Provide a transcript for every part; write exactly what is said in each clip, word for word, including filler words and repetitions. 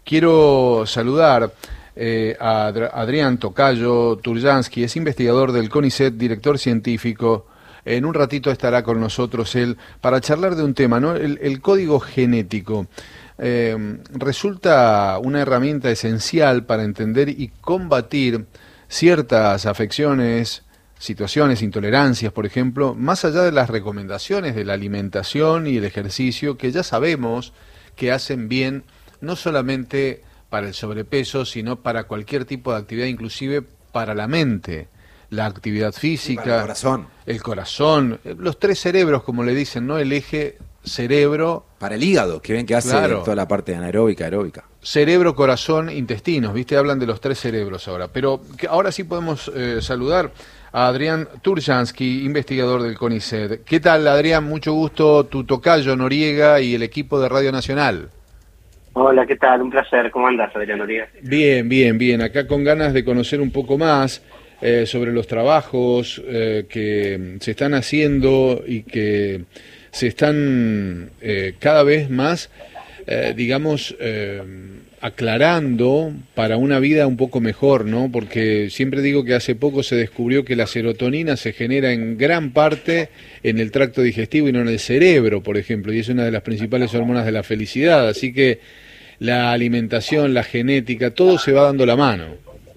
Quiero saludar eh, a Adr- Adrián Tocayo Turjansky, es investigador del CONICET, director científico. En un ratito estará con nosotros él para charlar de un tema, ¿no? El, el código genético. Eh, resulta una herramienta esencial para entender y combatir ciertas afecciones, situaciones, intolerancias, por ejemplo, más allá de las recomendaciones de la alimentación y el ejercicio, que ya sabemos que hacen bien no solamente para el sobrepeso, sino para cualquier tipo de actividad, inclusive para la mente, la actividad física, para el corazón, el corazón, los tres cerebros, como le dicen, ¿no? El eje cerebro, para el hígado, que ven que hace claro, toda la parte anaeróbica, aeróbica. Cerebro, corazón, intestinos, ¿viste? Hablan de los tres cerebros ahora. Pero que ahora sí podemos eh, saludar a Adrián Turjansky, investigador del CONICET. ¿Qué tal, Adrián? Mucho gusto, tu tocayo Noriega y el equipo de Radio Nacional. Hola, ¿qué tal? Un placer. ¿Cómo andas, Adrián Noriega? Bien, bien, bien. Acá con ganas de conocer un poco más eh, sobre los trabajos eh, que se están haciendo y que se están eh, cada vez más, eh, digamos, eh, aclarando para una vida un poco mejor, ¿no? Porque siempre digo que hace poco se descubrió que la serotonina se genera en gran parte en el tracto digestivo y no en el cerebro, por ejemplo, y es una de las principales hormonas de la felicidad. Así que la alimentación, la genética, todo se va dando la mano.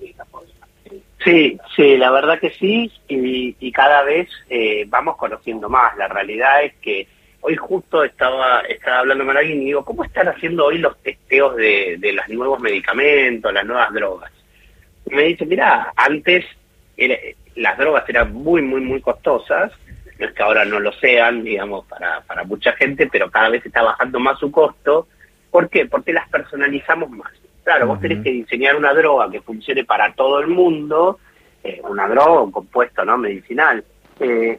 Sí, sí, la verdad que sí, y, y cada vez eh, vamos conociendo más. La realidad es que hoy justo estaba estaba hablando con alguien y digo, ¿cómo están haciendo hoy los testeos de, de los nuevos medicamentos, las nuevas drogas? Y me dice, mira, antes era, las drogas eran muy, muy, muy costosas, no es que ahora no lo sean, digamos, para, para mucha gente, pero cada vez está bajando más su costo. ¿Por qué? Porque las personalizamos más. Claro, vos tenés que diseñar una droga que funcione para todo el mundo, eh, una droga, un compuesto, ¿no?, medicinal, eh,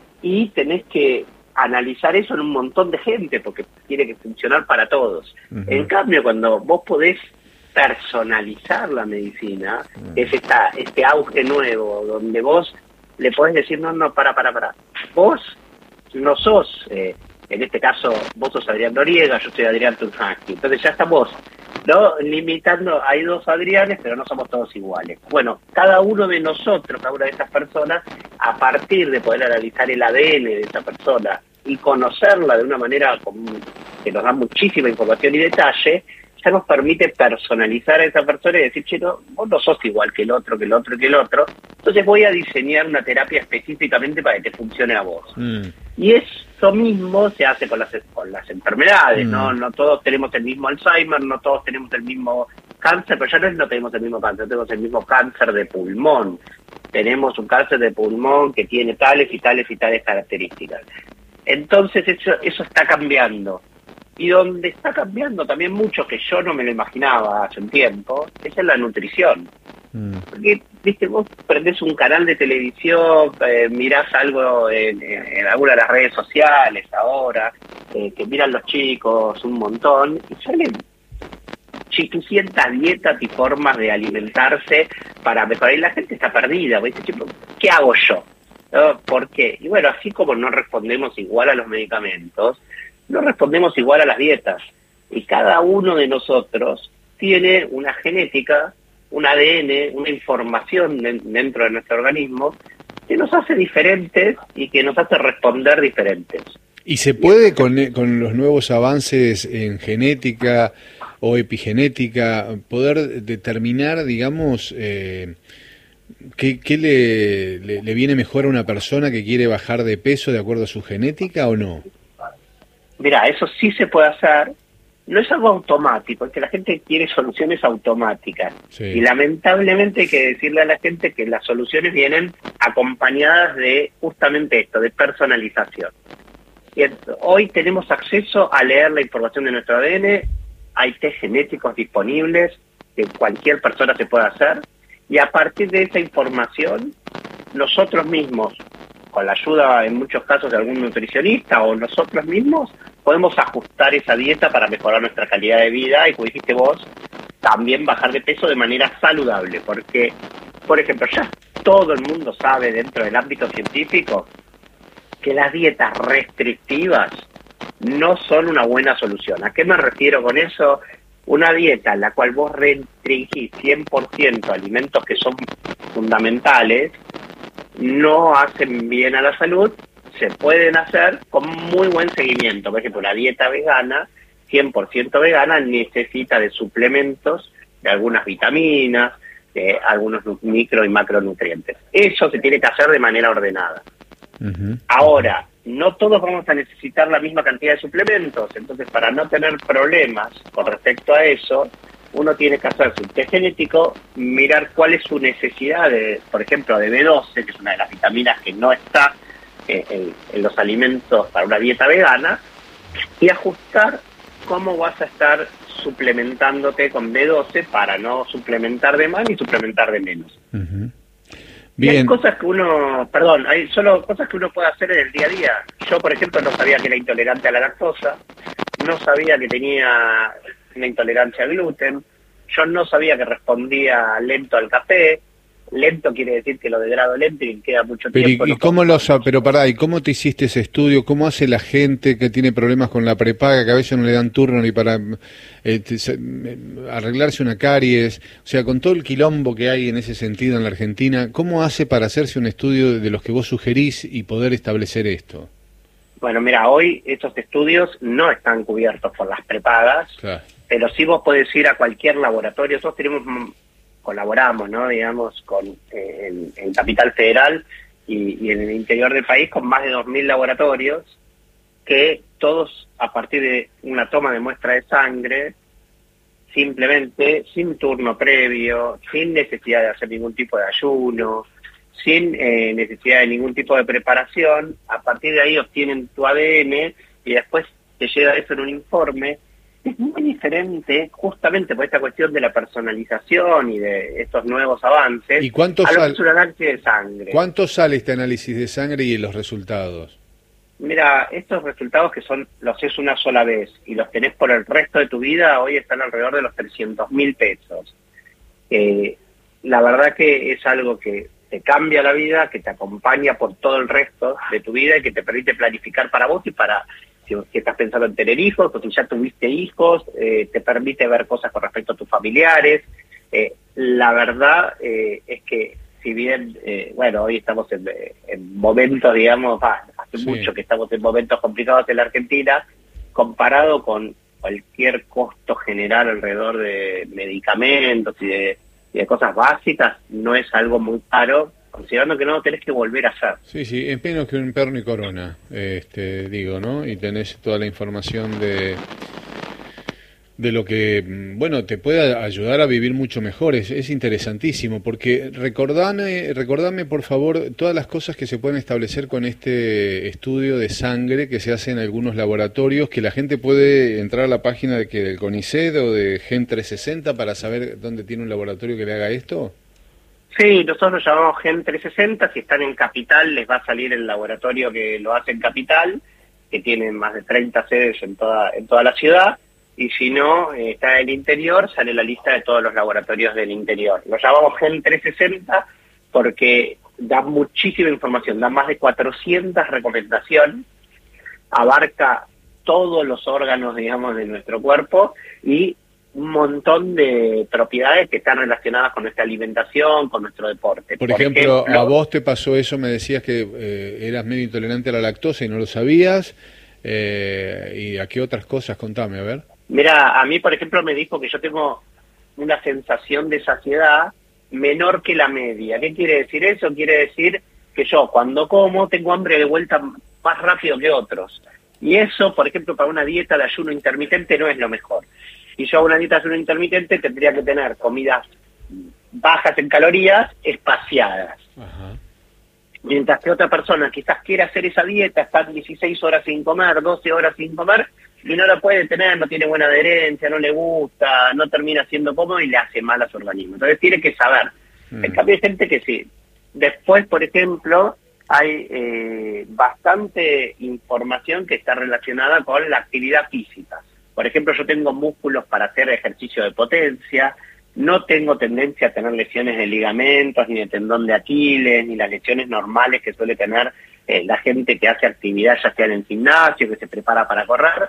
y tenés que analizar eso en un montón de gente, porque tiene que funcionar para todos. Uh-huh. En cambio, cuando vos podés personalizar la medicina, uh-huh, es esta, este auge nuevo, donde vos le podés decir, no, no, para, para, para. Vos no sos, eh, en este caso, vos sos Adrián Noriega, yo soy Adrián Turjansky. Entonces ya estamos, ¿no?, limitando, hay dos Adrianes, pero no somos todos iguales. Bueno, cada uno de nosotros, cada una de esas personas, a partir de poder analizar el A D N de esa persona y conocerla de una manera que nos da muchísima información y detalle, ya nos permite personalizar a esa persona y decir, che, no, vos no sos igual que el otro, que el otro, que el otro, entonces voy a diseñar una terapia específicamente para que te funcione a vos. Mm. Y eso mismo se hace con las con las enfermedades, mm. ¿no? No todos tenemos el mismo Alzheimer, no todos tenemos el mismo cáncer, pero ya no es no tenemos el mismo cáncer, tenemos el mismo cáncer de pulmón. Tenemos un cáncer de pulmón que tiene tales y tales y tales características. Entonces eso, eso está cambiando. Y donde está cambiando también mucho, que yo no me lo imaginaba hace un tiempo, es en la nutrición. Mm. Porque, viste, vos prendés un canal de televisión, eh, mirás algo en, en, en alguna de las redes sociales ahora, eh, que miran los chicos un montón, y salen chiquicientas dietas y formas de alimentarse para mejorar. Y la gente está perdida, ¿ves? ¿Qué hago yo? ¿No? ¿Por qué? Y bueno, así como no respondemos igual a los medicamentos, no respondemos igual a las dietas. Y cada uno de nosotros tiene una genética, un A D N, una información de, dentro de nuestro organismo que nos hace diferentes y que nos hace responder diferentes. ¿Y se puede con, con los nuevos avances en genética o epigenética poder determinar, digamos, eh, qué, qué le, le, le viene mejor a una persona que quiere bajar de peso de acuerdo a su genética o no? Mira, eso sí se puede hacer, no es algo automático, es que la gente quiere soluciones automáticas. Sí. Y lamentablemente hay que decirle a la gente que las soluciones vienen acompañadas de justamente esto, de personalización. Y hoy tenemos acceso a leer la información de nuestro A D N, hay test genéticos disponibles que cualquier persona se puede hacer, y a partir de esa información, nosotros mismos, con la ayuda en muchos casos de algún nutricionista o nosotros mismos, podemos ajustar esa dieta para mejorar nuestra calidad de vida y, como dijiste vos, también bajar de peso de manera saludable. Porque, por ejemplo, ya todo el mundo sabe dentro del ámbito científico que las dietas restrictivas no son una buena solución. ¿A qué me refiero con eso? Una dieta en la cual vos restringís cien por ciento alimentos que son fundamentales, no hacen bien a la salud. Se pueden hacer con muy buen seguimiento. Por ejemplo, la dieta vegana, cien por ciento vegana, necesita de suplementos, de algunas vitaminas, de algunos micro y macronutrientes. Eso se tiene que hacer de manera ordenada. Uh-huh. Ahora, no todos vamos a necesitar la misma cantidad de suplementos, entonces para no tener problemas con respecto a eso, uno tiene que hacerse un test genético, mirar cuál es su necesidad, de, por ejemplo, de B doce, que es una de las vitaminas que no está en, en, en los alimentos para una dieta vegana, y ajustar cómo vas a estar suplementándote con B doce para no suplementar de más ni suplementar de menos. Uh-huh. Bien. Hay cosas que uno, perdón, hay solo cosas que uno puede hacer en el día a día. Yo, por ejemplo, no sabía que era intolerante a la lactosa, no sabía que tenía una intolerancia al gluten, yo no sabía que respondía lento al café. Lento quiere decir que lo degrado lento y queda mucho pero tiempo. ¿Y, y cómo lo pero pará, ¿y cómo te hiciste ese estudio? ¿Cómo hace la gente que tiene problemas con la prepaga, que a veces no le dan turno ni para eh, te, se, arreglarse una caries? O sea, con todo el quilombo que hay en ese sentido en la Argentina, ¿cómo hace para hacerse un estudio de los que vos sugerís y poder establecer esto? Bueno, mira, hoy estos estudios no están cubiertos por las prepagas, claro, pero sí vos podés ir a cualquier laboratorio. Nosotros tenemos... colaboramos, ¿no? Digamos, con eh, en, en Capital Federal y, y en el interior del país con más de dos mil laboratorios que todos, a partir de una toma de muestra de sangre, simplemente, sin turno previo, sin necesidad de hacer ningún tipo de ayuno, sin eh, necesidad de ningún tipo de preparación, a partir de ahí obtienen tu A D N y después te llega eso en un informe. Es muy diferente, justamente por esta cuestión de la personalización y de estos nuevos avances. ¿Y cuánto a lo sal... que es un análisis de sangre? ¿Cuánto sale este análisis de sangre y los resultados? Mira, estos resultados que son los es una sola vez y los tenés por el resto de tu vida, hoy están alrededor de los trescientos mil pesos. Eh, la verdad que es algo que te cambia la vida, que te acompaña por todo el resto de tu vida y que te permite planificar para vos y para... Si estás pensando en tener hijos o si ya tuviste hijos, eh, te permite ver cosas con respecto a tus familiares. Eh, la verdad eh, es que si bien, eh, bueno, hoy estamos en, en momentos, digamos, ah, hace sí. mucho que estamos en momentos complicados en la Argentina, comparado con cualquier costo general alrededor de medicamentos y de, y de cosas básicas, no es algo muy caro, considerando que no lo tenés que volver a hacer. Sí, sí, es menos que un perno y corona, este, digo, ¿no? Y tenés toda la información de de lo que, bueno, te puede ayudar a vivir mucho mejor. Es, es interesantísimo, porque recordame, recordame, por favor, todas las cosas que se pueden establecer con este estudio de sangre que se hace en algunos laboratorios, que la gente puede entrar a la página de que del CONICET o de Gen trescientos sesenta para saber dónde tiene un laboratorio que le haga esto. Sí, nosotros lo llamamos Gen trescientos sesenta, si están en Capital les va a salir el laboratorio que lo hace en Capital, que tiene más de treinta sedes en toda en toda la ciudad, y si no, eh, está en el interior, sale la lista de todos los laboratorios del interior. Lo llamamos Gen trescientos sesenta porque da muchísima información, da más de cuatrocientas recomendaciones, abarca todos los órganos, digamos, de nuestro cuerpo y un montón de propiedades que están relacionadas con nuestra alimentación, con nuestro deporte. Por, Por ejemplo, ejemplo, a vos te pasó eso, me decías que eh, eras medio intolerante a la lactosa y no lo sabías, eh, ¿y a qué otras cosas? Contame, a ver. Mira, a mí, por ejemplo, me dijo que yo tengo una sensación de saciedad menor que la media. ¿Qué quiere decir eso? Quiere decir que yo, cuando como, tengo hambre de vuelta más rápido que otros. Y eso, por ejemplo, para una dieta de ayuno intermitente no es lo mejor. Si yo hago una dieta de ayuno intermitente, tendría que tener comidas bajas en calorías, espaciadas. Ajá. Mientras que otra persona quizás quiere hacer esa dieta, está dieciséis horas sin comer, doce horas sin comer, y no la puede tener, no tiene buena adherencia, no le gusta, no termina siendo cómodo y le hace mal a su organismo. Entonces tiene que saber. Mm. En cambio hay gente que sí. Después, por ejemplo, hay eh, bastante información que está relacionada con la actividad física. Por ejemplo, yo tengo músculos para hacer ejercicio de potencia, no tengo tendencia a tener lesiones de ligamentos, ni de tendón de Aquiles, ni las lesiones normales que suele tener eh, la gente que hace actividad, ya sea en el gimnasio, que se prepara para correr.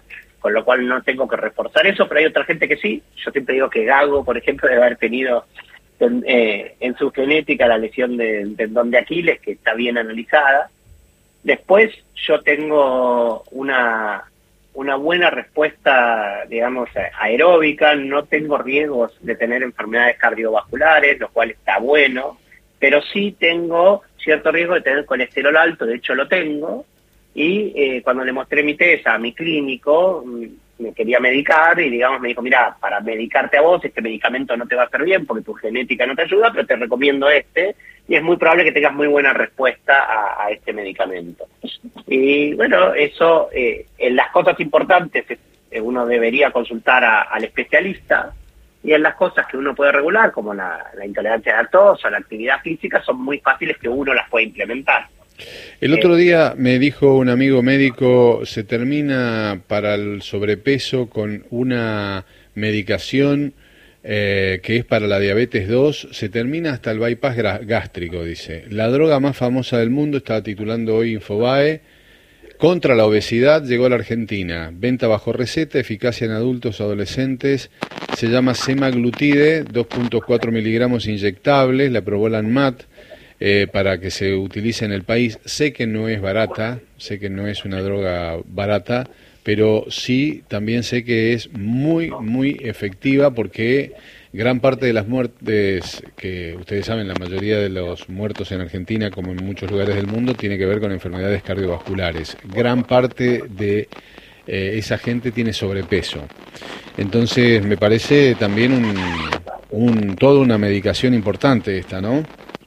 con lo cual no tengo que reforzar eso, pero hay otra gente que sí. Yo siempre digo que Gago, por ejemplo, debe haber tenido en, eh, en su genética la lesión del tendón de Aquiles, que está bien analizada. Después yo tengo una, una buena respuesta, digamos, aeróbica, no tengo riesgos de tener enfermedades cardiovasculares, lo cual está bueno, pero sí tengo cierto riesgo de tener colesterol alto, de hecho lo tengo, y eh, cuando le mostré mi test a mi clínico, me quería medicar y, digamos, me dijo, mira, para medicarte a vos, este medicamento no te va a hacer bien porque tu genética no te ayuda, pero te recomiendo este, y es muy probable que tengas muy buena respuesta a, a este medicamento. Y bueno, eso, eh, en las cosas importantes eh, uno debería consultar a, al especialista, y en las cosas que uno puede regular, como la, la intolerancia a la lactosa, la actividad física, son muy fáciles que uno las pueda implementar. El otro día me dijo un amigo médico, se termina para el sobrepeso con una medicación eh, que es para la diabetes dos, se termina hasta el bypass gástrico, dice. La droga más famosa del mundo, estaba titulando hoy Infobae, contra la obesidad llegó a la Argentina. Venta bajo receta, eficacia en adultos, adolescentes. Se llama semaglutide, dos punto cuatro miligramos inyectables, la aprobó la ANMAT. Eh, para que se utilice en el país. Sé que no es barata, sé que no es una droga barata, pero sí también sé que es muy, muy efectiva, porque gran parte de las muertes, que ustedes saben, la mayoría de los muertos en Argentina, como en muchos lugares del mundo, tiene que ver con enfermedades cardiovasculares. Gran parte de eh, esa gente tiene sobrepeso. Entonces me parece también un, un, toda una medicación importante esta, ¿no?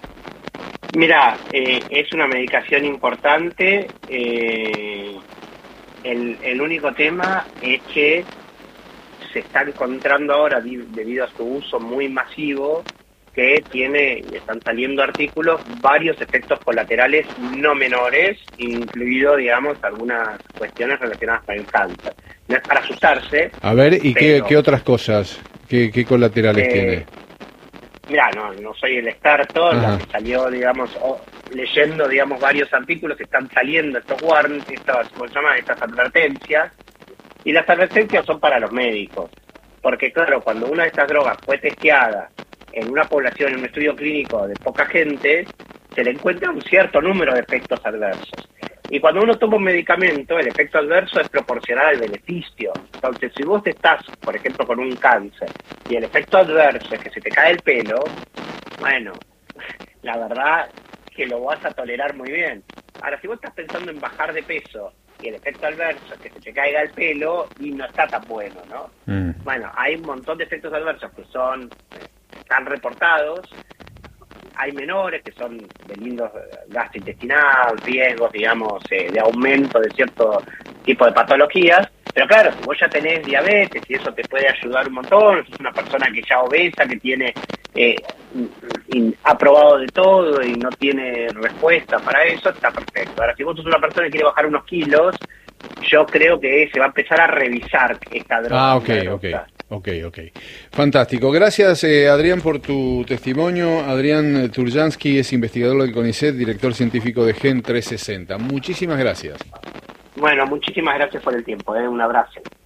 Mira, eh, es una medicación importante. Eh, el, el único tema es que se está encontrando ahora, debido a su uso muy masivo, que tiene, están saliendo artículos, varios efectos colaterales no menores, incluido, digamos, algunas cuestiones relacionadas con el cáncer. No es para asustarse. A ver, ¿y pero, qué, qué otras cosas? ¿Qué, qué colaterales eh, tiene? Mira, no, no soy el experto, la que salió, digamos, oh, leyendo, digamos, varios artículos, están saliendo estos warnings, estas, ¿cómo se llama? Estas advertencias, y las advertencias son para los médicos, porque claro, cuando una de estas drogas fue testeada en una población, en un estudio clínico de poca gente, se le encuentra un cierto número de efectos adversos. Y cuando uno toma un medicamento, el efecto adverso es proporcional al beneficio. Entonces, si vos estás, por ejemplo, con un cáncer, y el efecto adverso es que se te cae el pelo, bueno, la verdad que lo vas a tolerar muy bien. Ahora, si vos estás pensando en bajar de peso, y el efecto adverso es que se te caiga el pelo, y no está tan bueno, ¿no? Mm. Bueno, hay un montón de efectos adversos que son, están reportados. Hay menores que son de lindos gastrointestinal, riesgos, digamos, eh, de aumento de cierto tipo de patologías. Pero claro, si vos ya tenés diabetes y eso te puede ayudar un montón, si es una persona que ya obesa, que tiene eh, ha probado de todo y no tiene respuesta para eso, está perfecto. Ahora, si vos sos una persona que quiere bajar unos kilos, yo creo que se va a empezar a revisar esta droga. Ah, ok, ok. Ok, ok. Fantástico. Gracias, eh, Adrián, por tu testimonio. Adrián Turjansky es investigador del CONICET, director científico de Gen trescientos sesenta. Muchísimas gracias. Bueno, muchísimas gracias por el tiempo. Eh. Un abrazo.